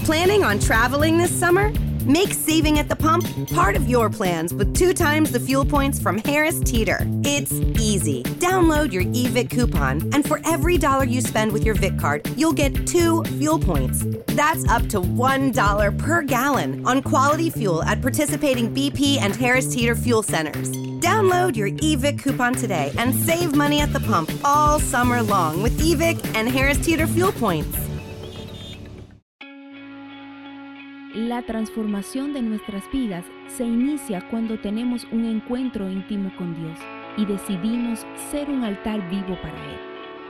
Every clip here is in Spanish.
Planning on traveling this summer? Make saving at the pump part of your plans with 2 times the fuel points from Harris Teeter. It's easy. Download your eVic coupon, and for every $1 you spend with your Vic card, you'll get 2 fuel points. That's up to $1 per gallon on quality fuel at participating BP and Harris Teeter fuel centers. Download your eVic coupon today and save money at the pump all summer long with eVic and Harris Teeter fuel points. La transformación de nuestras vidas se inicia cuando tenemos un encuentro íntimo con Dios y decidimos ser un altar vivo para Él.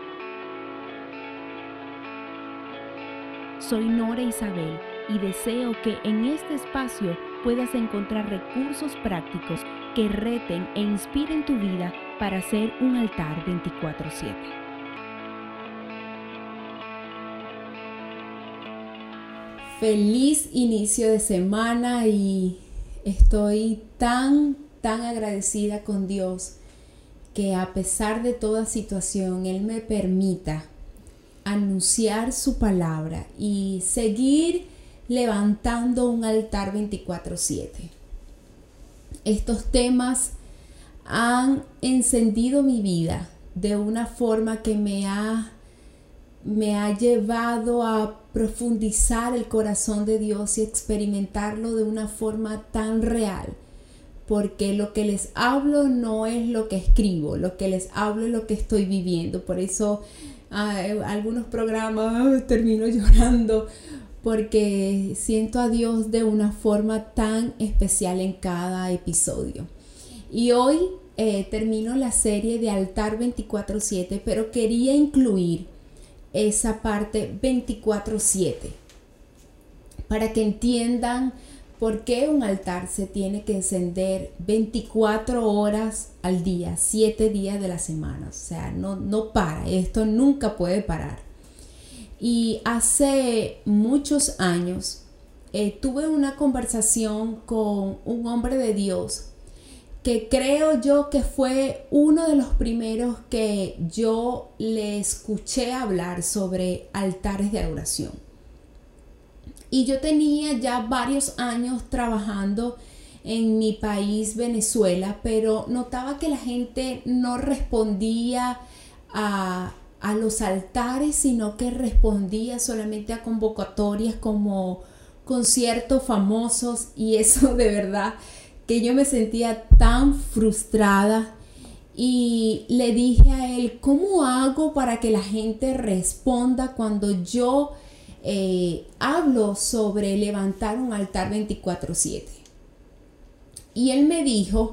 Soy Nora Isabel y deseo que en este espacio puedas encontrar recursos prácticos que reten e inspiren tu vida para ser un altar 24/7. Feliz inicio de semana y estoy tan agradecida con Dios que a pesar de toda situación Él me permita anunciar su palabra y seguir levantando un altar 24/7. Estos temas han encendido mi vida de una forma que me ha llevado a profundizar el corazón de Dios y experimentarlo de una forma tan real, porque lo que les hablo no es lo que escribo, lo que les hablo es lo que estoy viviendo. Por eso algunos programas termino llorando, porque siento a Dios de una forma tan especial en cada episodio. Y hoy termino la serie de Altar 24/7, pero quería incluir esa parte 24/7 para que entiendan por qué un altar se tiene que encender 24 horas al día, 7 días de la semana. O sea, no para, esto nunca puede parar. Y hace muchos años tuve una conversación con un hombre de Dios que creo yo que fue uno de los primeros que yo le escuché hablar sobre altares de adoración. Y yo tenía ya varios años trabajando en mi país, Venezuela, pero notaba que la gente no respondía a los altares, sino que respondía solamente a convocatorias como conciertos famosos, y eso de verdad que yo me sentía tan frustrada y le dije a él, ¿cómo hago para que la gente responda cuando yo hablo sobre levantar un altar 24/7? Y él me dijo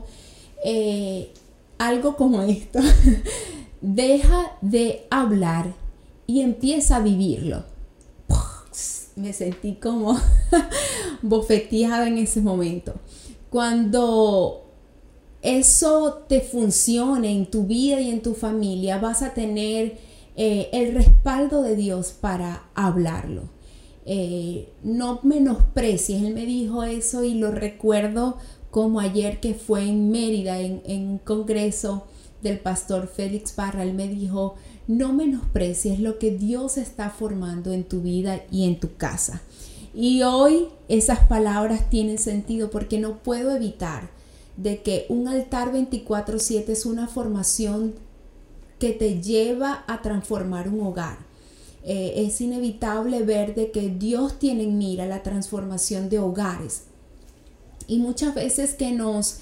algo como esto: deja de hablar y empieza a vivirlo. Me sentí como bofeteada en ese momento. Cuando eso te funcione en tu vida y en tu familia, vas a tener el respaldo de Dios para hablarlo. No menosprecies. Él me dijo eso y lo recuerdo como ayer, que fue en Mérida, en un congreso del pastor Félix Parra. Él me dijo, no menosprecies lo que Dios está formando en tu vida y en tu casa. Y hoy esas palabras tienen sentido, porque no puedo evitar de que un altar 24/7 es una formación que te lleva a transformar un hogar. Es inevitable ver de que Dios tiene en mira la transformación de hogares. Y muchas veces que nos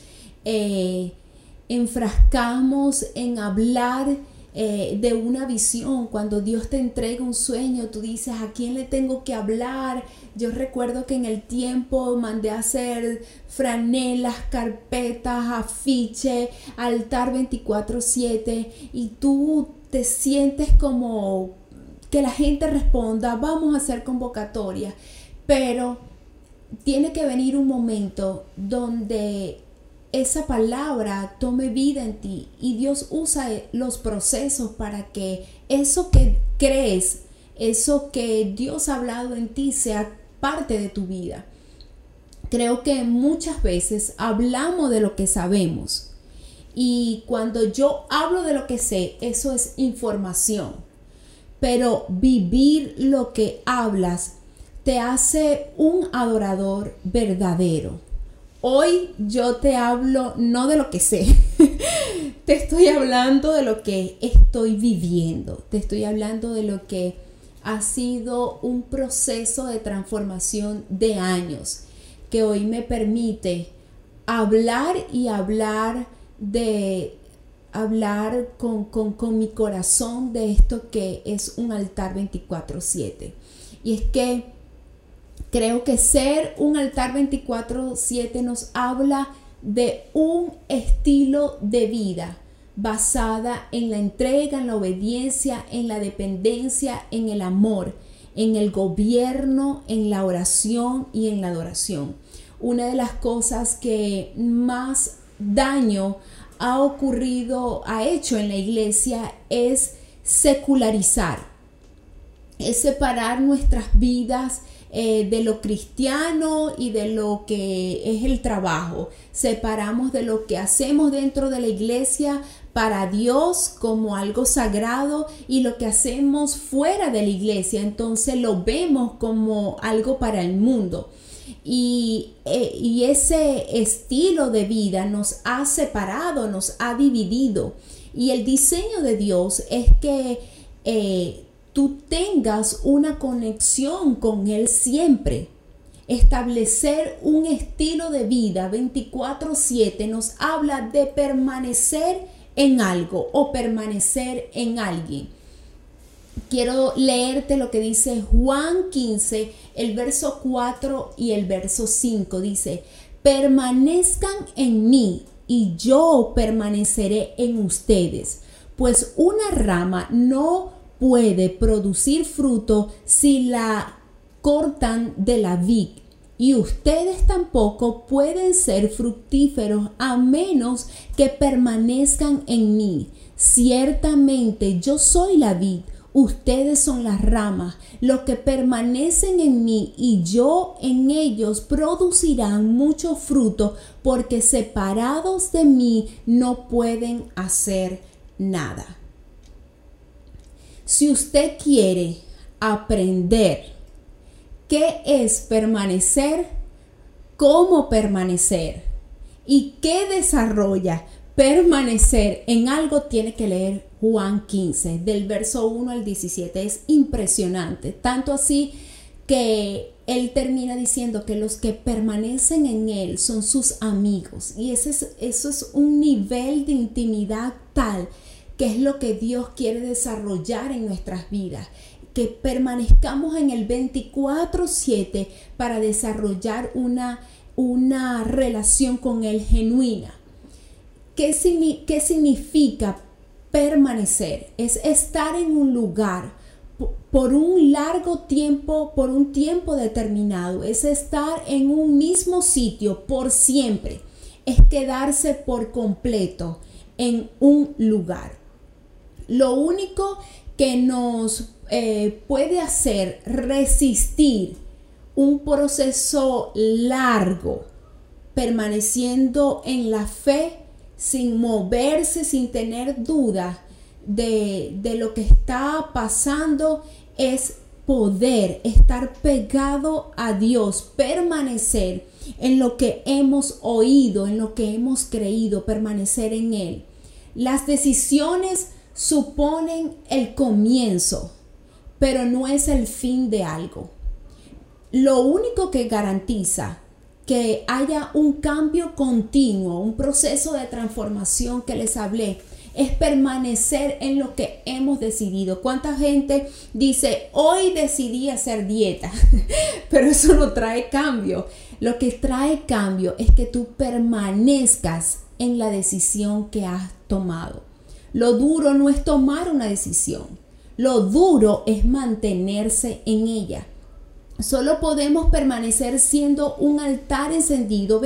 enfrascamos en hablar de una visión, cuando Dios te entrega un sueño, tú dices, ¿a quién le tengo que hablar? Yo recuerdo que en el tiempo mandé a hacer franelas, carpetas, afiche, altar 24/7, y tú te sientes como que la gente responda, vamos a hacer convocatorias, pero tiene que venir un momento donde esa palabra tome vida en ti, y Dios usa los procesos para que eso que crees, eso que Dios ha hablado en ti, sea parte de tu vida. Creo que muchas veces hablamos de lo que sabemos, y cuando yo hablo de lo que sé, eso es información, pero vivir lo que hablas te hace un adorador verdadero. Hoy yo te hablo no de lo que sé, te estoy hablando de lo que estoy viviendo, te estoy hablando de lo que ha sido un proceso de transformación de años, que hoy me permite hablar con mi corazón de esto que es un altar 24/7. Y es que creo que ser un altar 24/7 nos habla de un estilo de vida basada en la entrega, en la obediencia, en la dependencia, en el amor, en el gobierno, en la oración y en la adoración. Una de las cosas que más daño ha hecho en la iglesia es secularizar, es separar nuestras vidas de lo cristiano y de lo que es el trabajo. Separamos de lo que hacemos dentro de la iglesia para Dios como algo sagrado y lo que hacemos fuera de la iglesia, entonces lo vemos como algo para el mundo. Y ese estilo de vida nos ha separado, nos ha dividido. Y el diseño de Dios es que tú tengas una conexión con Él siempre. Establecer un estilo de vida 24/7 nos habla de permanecer en algo o permanecer en alguien. Quiero leerte lo que dice Juan 15, el verso 4 y el verso 5. Dice: permanezcan en mí y yo permaneceré en ustedes, pues una rama no puede producir fruto si la cortan de la vid, y ustedes tampoco pueden ser fructíferos a menos que permanezcan en mí. Ciertamente yo soy la vid, ustedes son las ramas. Los que permanecen en mí y yo en ellos producirán mucho fruto, porque separados de mí no pueden hacer nada. Si usted quiere aprender qué es permanecer, cómo permanecer y qué desarrolla permanecer en algo, tiene que leer Juan 15, del verso 1 al 17. Es impresionante, tanto así que él termina diciendo que los que permanecen en él son sus amigos. Y eso es un nivel de intimidad tal que es lo que Dios quiere desarrollar en nuestras vidas, que permanezcamos en el 24/7 para desarrollar una relación con Él genuina. ¿Qué significa permanecer? Es estar en un lugar por un largo tiempo, por un tiempo determinado. Es estar en un mismo sitio por siempre. Es quedarse por completo en un lugar. Lo único que nos puede hacer resistir un proceso largo, permaneciendo en la fe, sin moverse, sin tener duda de lo que está pasando, es poder estar pegado a Dios, permanecer en lo que hemos oído, en lo que hemos creído, permanecer en Él. Las decisiones suponen el comienzo, pero no es el fin de algo. Lo único que garantiza que haya un cambio continuo, un proceso de transformación que les hablé, es permanecer en lo que hemos decidido. ¿Cuánta gente dice, hoy decidí hacer dieta? Pero eso no trae cambio. Lo que trae cambio es que tú permanezcas en la decisión que has tomado. Lo duro no es tomar una decisión. Lo duro es mantenerse en ella. Solo podemos permanecer siendo un altar encendido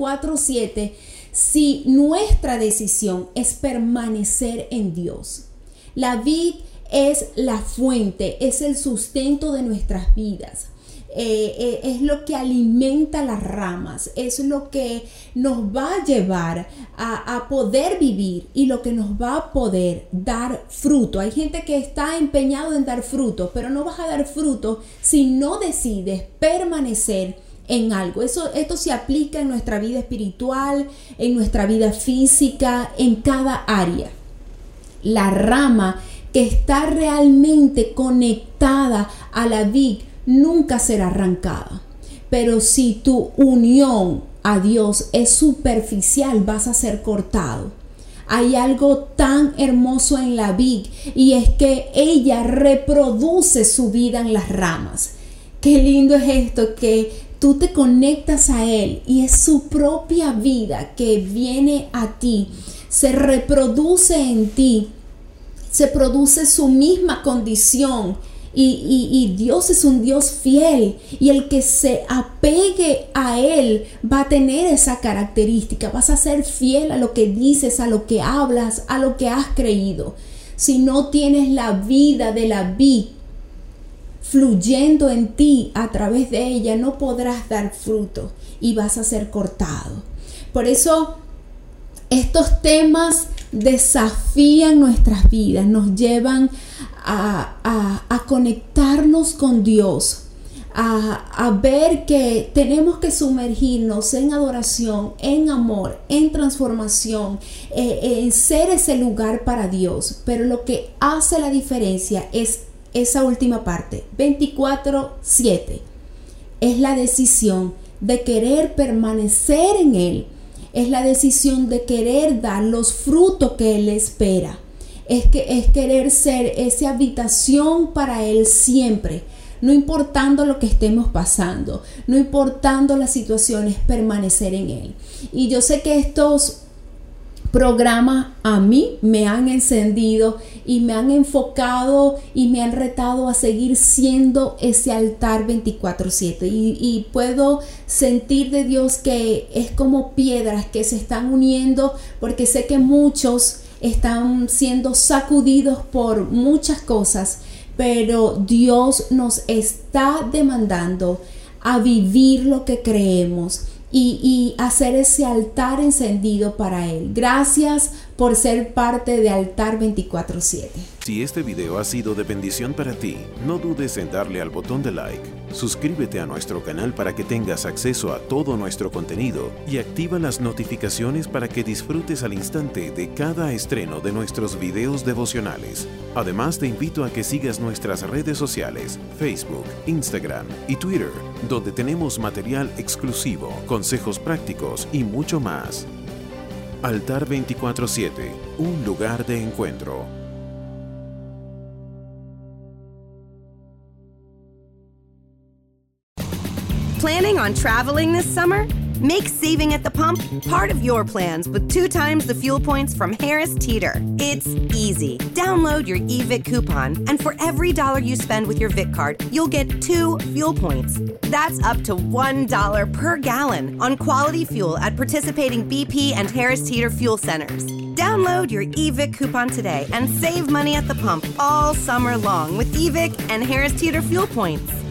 24/7 si nuestra decisión es permanecer en Dios. La vid es la fuente, es el sustento de nuestras vidas. es lo que alimenta las ramas, es lo que nos va a llevar a poder vivir y lo que nos va a poder dar fruto. Hay gente que está empeñado en dar fruto, pero no vas a dar fruto si no decides permanecer en algo. Esto se aplica en nuestra vida espiritual, en nuestra vida física, en cada área. La rama que está realmente conectada a la vid nunca será arrancada. Pero si tu unión a Dios es superficial, vas a ser cortado. Hay algo tan hermoso en la vid y es que ella reproduce su vida en las ramas. Qué lindo es esto, que tú te conectas a Él y es su propia vida que viene a ti, se reproduce en ti, se produce su misma condición y Dios es un Dios fiel y el que se apegue a Él va a tener esa característica, vas a ser fiel a lo que dices, a lo que hablas, a lo que has creído. Si no tienes la vida de la vid fluyendo en ti a través de ella, no podrás dar fruto y vas a ser cortado. Por eso estos temas desafían nuestras vidas, nos llevan a conectarnos con Dios, a ver que tenemos que sumergirnos en adoración, en amor, en transformación, en ser ese lugar para Dios. Pero lo que hace la diferencia es esa última parte, 24/7, es la decisión de querer permanecer en Él, es la decisión de querer dar los frutos que Él espera, es querer ser esa habitación para Él siempre, no importando lo que estemos pasando, no importando las situaciones, permanecer en Él. Y yo sé que estos programas a mí me han encendido y me han enfocado y me han retado a seguir siendo ese altar 24/7 y puedo sentir de Dios que es como piedras que se están uniendo, porque sé que muchos están siendo sacudidos por muchas cosas, pero Dios nos está demandando a vivir lo que creemos y hacer ese altar encendido para Él. Gracias por ser parte de Altar 24/7. Si este video ha sido de bendición para ti, no dudes en darle al botón de like. Suscríbete a nuestro canal para que tengas acceso a todo nuestro contenido y activa las notificaciones para que disfrutes al instante de cada estreno de nuestros videos devocionales. Además, te invito a que sigas nuestras redes sociales, Facebook, Instagram y Twitter, donde tenemos material exclusivo, consejos prácticos y mucho más. Altar 24/7, un lugar de encuentro. Planning on traveling this summer? Make saving at the pump part of your plans with 2 times the fuel points from Harris Teeter. It's easy. Download your eVIC coupon, and for every $1 you spend with your VIC card, you'll get 2 fuel points. That's up to $1 per gallon on quality fuel at participating BP and Harris Teeter fuel centers. Download your eVIC coupon today and save money at the pump all summer long with eVIC and Harris Teeter fuel points.